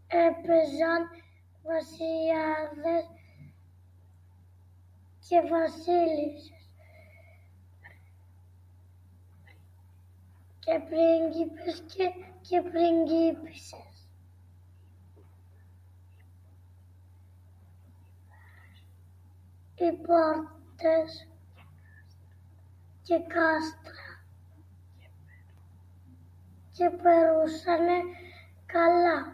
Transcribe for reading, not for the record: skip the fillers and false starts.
έπαιζαν βασιλιάδες και βασίλισσες και πρίγκιπες και πριγκίπισσες. Οι πόρτες και κάστρα και περούσανε καλά.